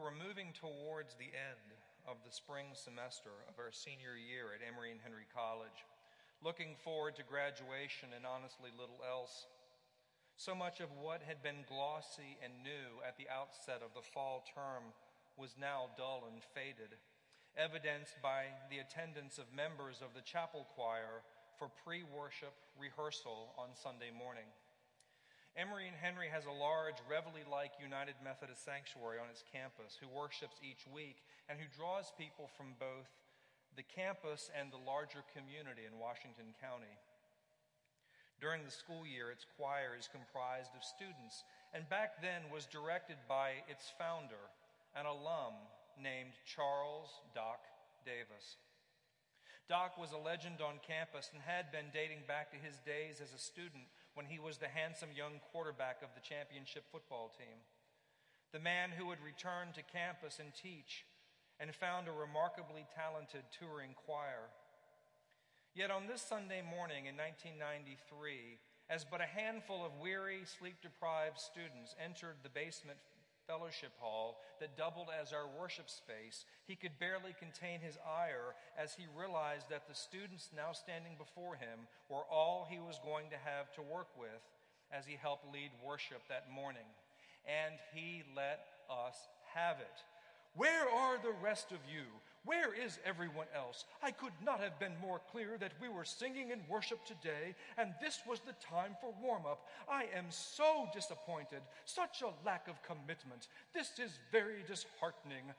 we're moving towards the end of the spring semester of our senior year at Emory and Henry College, looking forward to graduation and honestly little else. So much of what had been glossy and new at the outset of the fall term was now dull and faded, evidenced by the attendance of members of the chapel choir for pre-worship rehearsal on Sunday morning. Emory and Henry has a large, Reveille-like United Methodist sanctuary on its campus who worships each week and who draws people from both the campus and the larger community in Washington County. During the school year, its choir is comprised of students and back then was directed by its founder, an alum named Charles Doc Davis. Doc was a legend on campus and had been dating back to his days as a student when he was the handsome young quarterback of the championship football team. The man who would return to campus and teach and found a remarkably talented touring choir. Yet on this Sunday morning in 1993, as but a handful of weary, sleep-deprived students entered the basement fellowship hall that doubled as our worship space, he could barely contain his ire as he realized that the students now standing before him were all he was going to have to work with as he helped lead worship that morning. And he let us have it. Where are the rest of you? Where is everyone else? I could not have been more clear that we were singing in worship today, and this was the time for warm-up. I am so disappointed. Such a lack of commitment. This is very disheartening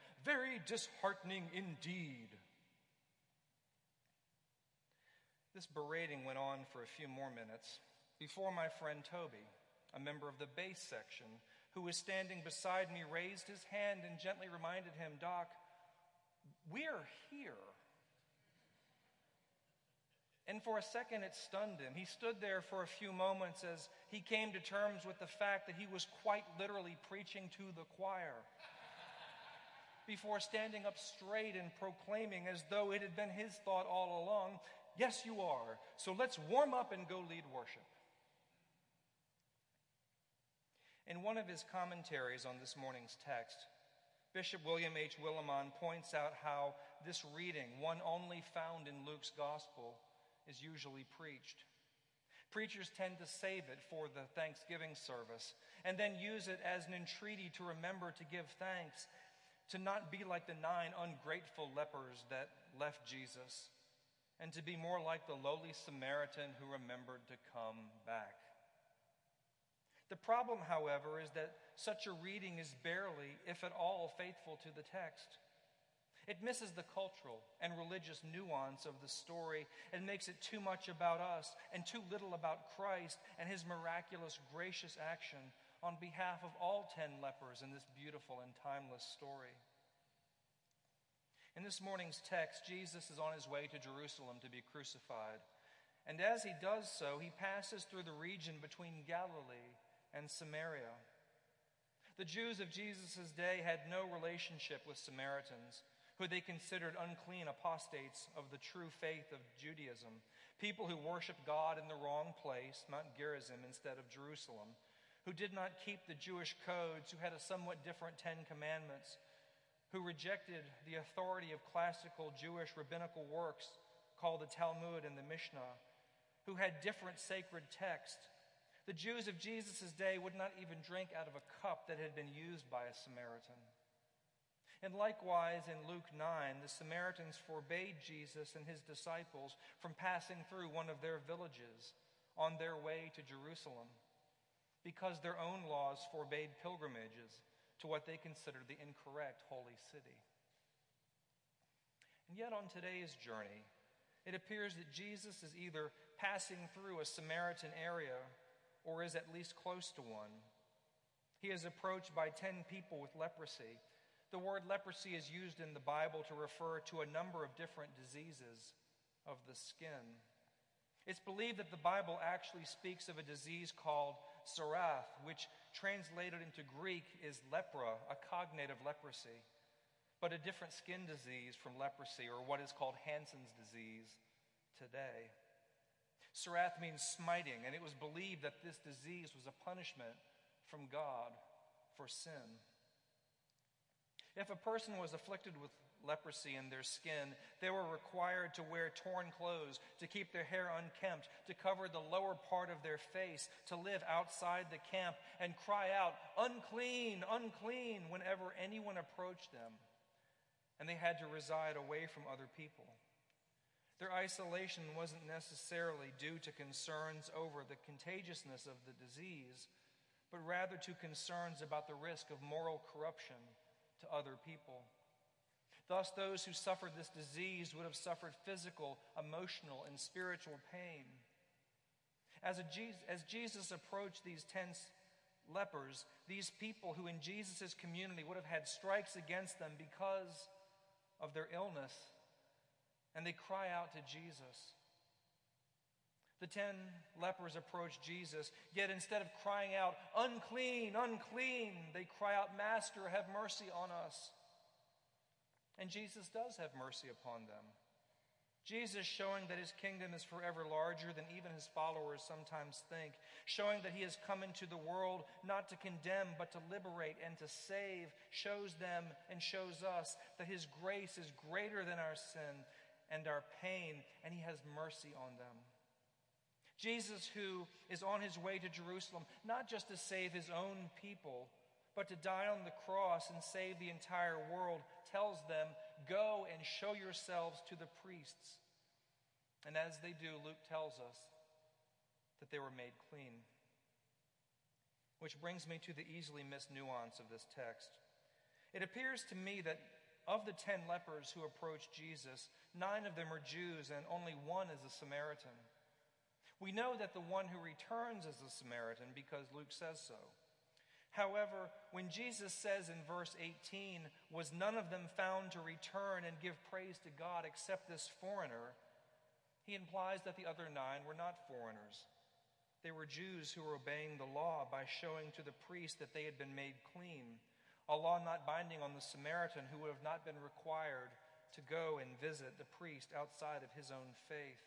indeed. This berating went on for a few more minutes before my friend Toby, a member of the bass section, who was standing beside me, raised his hand and gently reminded him, "Doc, we're here." And for a second it stunned him. He stood there for a few moments as he came to terms with the fact that he was quite literally preaching to the choir before standing up straight and proclaiming as though it had been his thought all along, "Yes, you are. So let's warm up and go lead worship." In one of his commentaries on this morning's text, Bishop William H. Willimon points out how this reading, one only found in Luke's gospel, is usually preached. Preachers tend to save it for the Thanksgiving service and then use it as an entreaty to remember to give thanks, to not be like the 9 ungrateful lepers that left Jesus, and to be more like the lowly Samaritan who remembered to come back. The problem, however, is that such a reading is barely, if at all, faithful to the text. It misses the cultural and religious nuance of the story and makes it too much about us and too little about Christ and his miraculous, gracious action on behalf of all 10 lepers in this beautiful and timeless story. In this morning's text, Jesus is on his way to Jerusalem to be crucified. And as he does so, he passes through the region between Galilee and Samaria. The Jews of Jesus' day had no relationship with Samaritans, who they considered unclean apostates of the true faith of Judaism, people who worshiped God in the wrong place, Mount Gerizim instead of Jerusalem, who did not keep the Jewish codes, who had a somewhat different 10 Commandments, who rejected the authority of classical Jewish rabbinical works called the Talmud and the Mishnah, who had different sacred texts. The Jews of Jesus' day would not even drink out of a cup that had been used by a Samaritan. And likewise, in Luke 9, the Samaritans forbade Jesus and his disciples from passing through one of their villages on their way to Jerusalem because their own laws forbade pilgrimages to what they considered the incorrect holy city. And yet on today's journey, it appears that Jesus is either passing through a Samaritan area or is at least close to one. He is approached by 10 people with leprosy. The word leprosy is used in the Bible to refer to a number of different diseases of the skin. It's believed that the Bible actually speaks of a disease called sarath, which translated into Greek is lepra, a cognate of leprosy, but a different skin disease from leprosy, or what is called Hansen's disease today. Sarath means smiting, and it was believed that this disease was a punishment from God for sin. If a person was afflicted with leprosy in their skin, they were required to wear torn clothes, to keep their hair unkempt, to cover the lower part of their face, to live outside the camp and cry out, "Unclean, unclean," whenever anyone approached them. And they had to reside away from other people. Their isolation wasn't necessarily due to concerns over the contagiousness of the disease, but rather to concerns about the risk of moral corruption to other people. Thus, those who suffered this disease would have suffered physical, emotional, and spiritual pain. As Jesus approached these 10 lepers, these people who in Jesus' community would have had strikes against them because of their illness, and they cry out to Jesus. The 10 lepers approach Jesus, yet instead of crying out, "Unclean, unclean," they cry out, "Master, have mercy on us." And Jesus does have mercy upon them. Jesus showing that his kingdom is forever larger than even his followers sometimes think, showing that he has come into the world not to condemn but to liberate and to save, shows them and shows us that his grace is greater than our sin and our pain, and he has mercy on them. Jesus, who is on his way to Jerusalem, not just to save his own people, but to die on the cross and save the entire world, tells them, "Go and show yourselves to the priests." And as they do, Luke tells us that they were made clean. Which brings me to the easily missed nuance of this text. It appears to me that of the 10 lepers who approached Jesus, 9 of them are Jews and only one is a Samaritan. We know that the one who returns is a Samaritan because Luke says so. However, when Jesus says in verse 18, "Was none of them found to return and give praise to God except this foreigner?" he implies that the other 9 were not foreigners. They were Jews who were obeying the law by showing to the priest that they had been made clean, a law not binding on the Samaritan, who would have not been required to go and visit the priest outside of his own faith.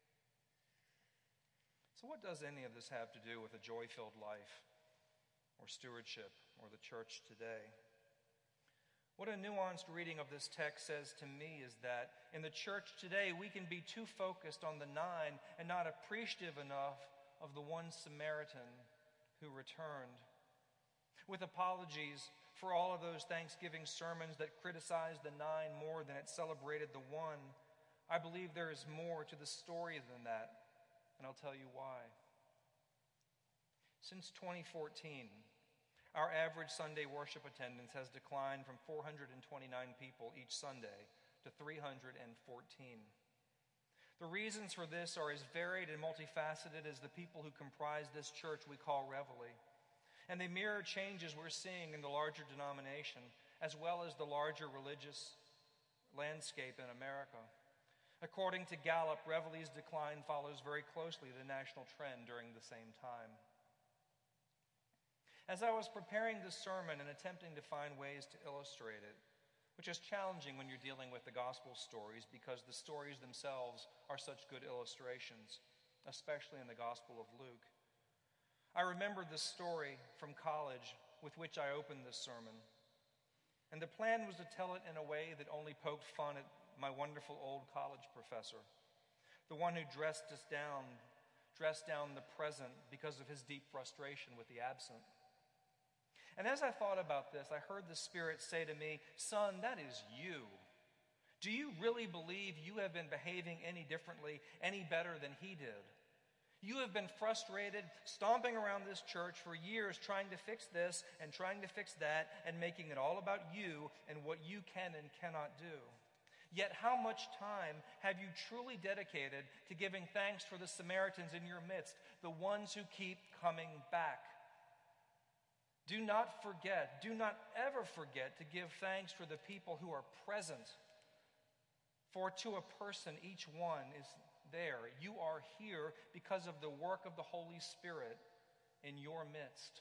So what does any of this have to do with a joy-filled life, or stewardship, or the church today? What a nuanced reading of this text says to me is that in the church today, we can be too focused on the 9 and not appreciative enough of the one Samaritan who returned. With apologies for all of those Thanksgiving sermons that criticized the 9 more than it celebrated the one, I believe there is more to the story than that, and I'll tell you why. Since 2014, our average Sunday worship attendance has declined from 429 people each Sunday to 314. The reasons for this are as varied and multifaceted as the people who comprise this church we call Reveille, and they mirror changes we're seeing in the larger denomination, as well as the larger religious landscape in America. According to Gallup, Reveille's decline follows very closely the national trend during the same time. As I was preparing this sermon and attempting to find ways to illustrate it, which is challenging when you're dealing with the gospel stories because the stories themselves are such good illustrations, especially in the Gospel of Luke, I remembered this story from college with which I opened this sermon. And the plan was to tell it in a way that only poked fun at my wonderful old college professor, the one who dressed down the present because of his deep frustration with the absent. And as I thought about this, I heard the Spirit say to me, "Son, that is you. Do you really believe you have been behaving any differently, any better than he did? You have been frustrated, stomping around this church for years trying to fix this and trying to fix that and making it all about you and what you can and cannot do. Yet how much time have you truly dedicated to giving thanks for the Samaritans in your midst, the ones who keep coming back? Do not forget, do not ever forget to give thanks for the people who are present. For to a person, each one is there. You are here because of the work of the Holy Spirit in your midst."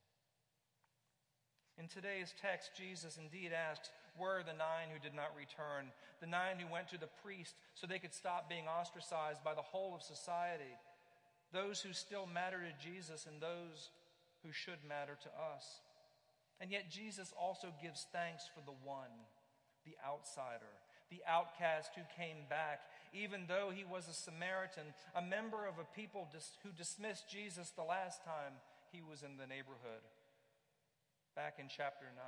In today's text, Jesus indeed asks, where are the 9 who did not return? The 9 who went to the priest so they could stop being ostracized by the whole of society. Those who still matter to Jesus and those who should matter to us. And yet Jesus also gives thanks for the one, the outsider, the outcast who came back, even though he was a Samaritan, a member of a people who dismissed Jesus the last time he was in the neighborhood. Back in chapter 9.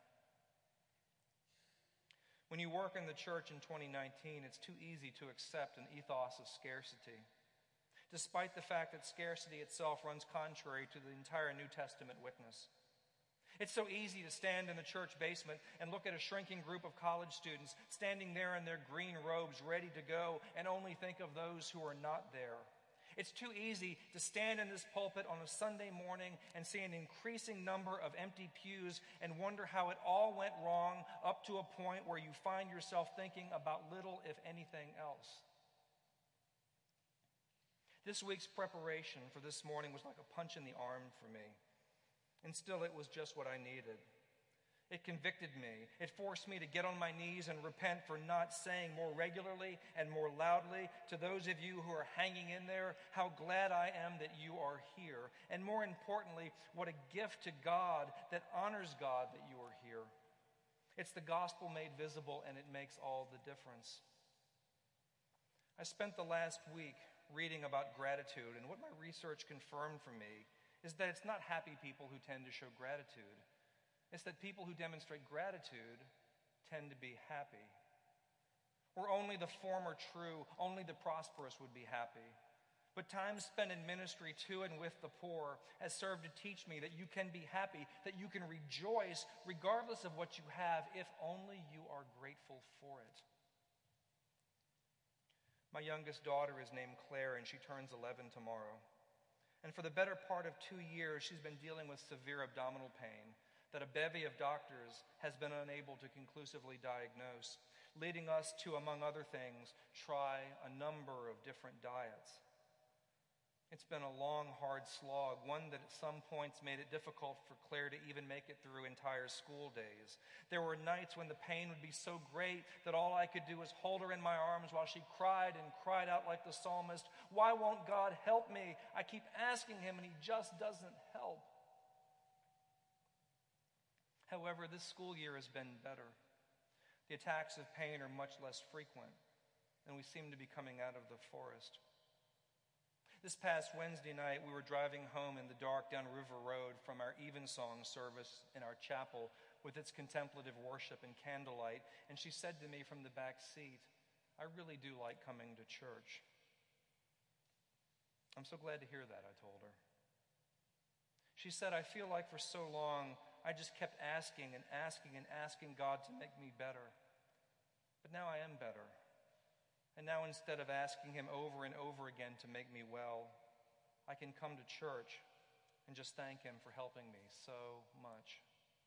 When you work in the church in 2019, it's too easy to accept an ethos of scarcity, despite the fact that scarcity itself runs contrary to the entire New Testament witness. It's so easy to stand in the church basement and look at a shrinking group of college students standing there in their green robes ready to go and only think of those who are not there. It's too easy to stand in this pulpit on a Sunday morning and see an increasing number of empty pews and wonder how it all went wrong up to a point where you find yourself thinking about little, if anything, else. This week's preparation for this morning was like a punch in the arm for me. And still, it was just what I needed. It convicted me. It forced me to get on my knees and repent for not saying more regularly and more loudly to those of you who are hanging in there how glad I am that you are here. And more importantly, what a gift to God that honors God that you are here. It's the gospel made visible, and it makes all the difference. I spent the last week reading about gratitude, and what my research confirmed for me is that it's not happy people who tend to show gratitude. It's that people who demonstrate gratitude tend to be happy. Or only the former true, only the prosperous would be happy. But time spent in ministry to and with the poor has served to teach me that you can be happy, that you can rejoice regardless of what you have, if only you are grateful for it. My youngest daughter is named Claire, and she turns 11 tomorrow. And for the better part of 2 years, she's been dealing with severe abdominal pain that a bevy of doctors has been unable to conclusively diagnose, leading us to, among other things, try a number of different diets. It's been a long, hard slog, one that at some points made it difficult for Claire to even make it through entire school days. There were nights when the pain would be so great that all I could do was hold her in my arms while she cried and cried out like the psalmist, "Why won't God help me? I keep asking him and he just doesn't help." However, this school year has been better. The attacks of pain are much less frequent, and we seem to be coming out of the forest. This past Wednesday night, we were driving home in the dark down River Road from our evensong service in our chapel with its contemplative worship and candlelight, and she said to me from the back seat, "I really do like coming to church." "I'm so glad to hear that," I told her. She said, "I feel like for so long, I just kept asking and asking and asking God to make me better. But now I am better. And now instead of asking him over and over again to make me well, I can come to church and just thank him for helping me so much."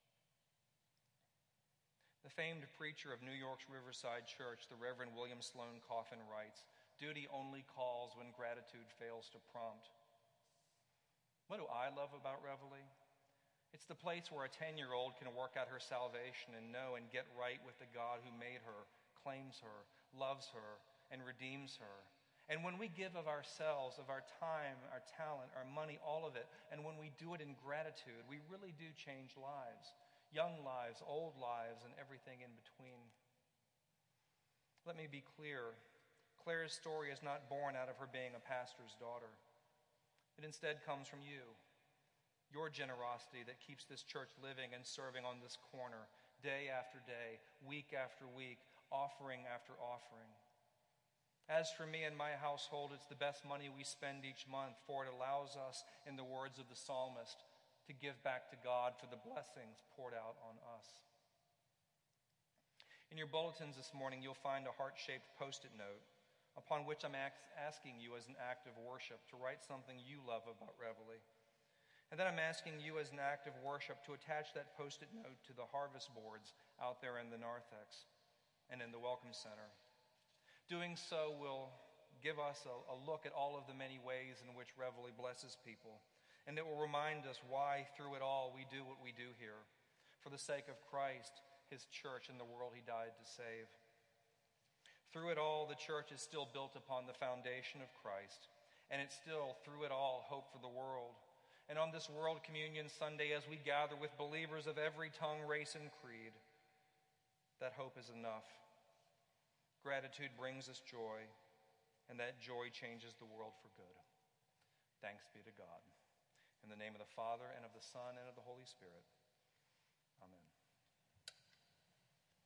The famed preacher of New York's Riverside Church, the Reverend William Sloane Coffin, writes, "Duty only calls when gratitude fails to prompt." What do I love about Reveille? It's the place where a 10-year-old can work out her salvation and know and get right with the God who made her, claims her, loves her, and redeems her. And when we give of ourselves, of our time, our talent, our money, all of it, and when we do it in gratitude, we really do change lives. Young lives, old lives, and everything in between. Let me be clear. Claire's story is not born out of her being a pastor's daughter. It instead comes from you. Your generosity that keeps this church living and serving on this corner, day after day, week after week, offering after offering. As for me and my household, it's the best money we spend each month, for it allows us, in the words of the psalmist, to give back to God for the blessings poured out on us. In your bulletins this morning, you'll find a heart-shaped Post-it note upon which I'm asking you as an act of worship to write something you love about Reveille. And then I'm asking you as an act of worship to attach that Post-it note to the harvest boards out there in the narthex and in the Welcome Center. Doing so will give us a look at all of the many ways in which Reveille blesses people, and it will remind us why, through it all, we do what we do here, for the sake of Christ, his church, and the world he died to save. Through it all, the church is still built upon the foundation of Christ, and it's still, through it all, hope for the world. And on this World Communion Sunday, as we gather with believers of every tongue, race, and creed, that hope is enough. Gratitude brings us joy, and that joy changes the world for good. Thanks be to God. In the name of the Father, and of the Son, and of the Holy Spirit.